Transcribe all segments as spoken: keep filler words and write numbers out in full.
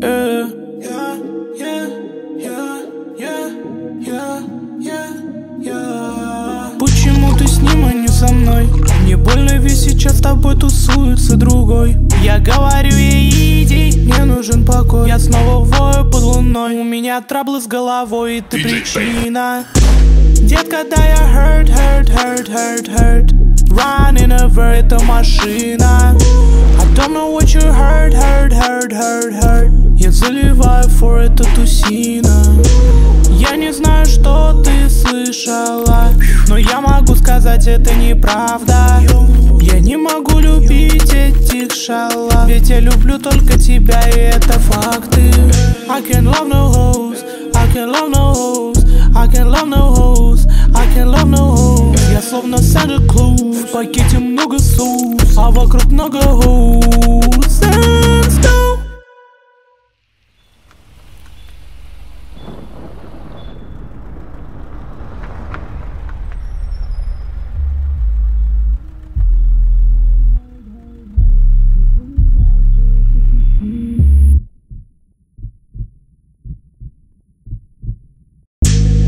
Yeah, yeah, yeah, yeah, yeah, yeah, yeah, yeah. Почему ты с ним, а не со мной? Мне больно, ведь сейчас с тобой тусуется другой. Я говорю ей, иди, мне нужен покой. Я снова вою под луной. У меня траблы с головой, и ты причина. Детка, да я hurt, hurt, hurt, hurt, hurt. Running over, это машина. I don't know what you hurt, hurt, hurt, hurt, hurt. Я заливаю for это тусина. Я не знаю, что ты слышала, но я могу сказать, это неправда. Я не могу любить этих шалав, ведь я люблю только тебя, и это факты. I can't love no hoes, I can't love no hoes, I can't love no hoes, I can't love no hoes. Я словно Санта Клаус, в пакете много соус, а вокруг много hoes.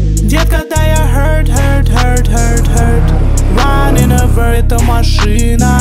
Детка, да я hurt, hurt, hurt, hurt, hurt. Running over, это машина.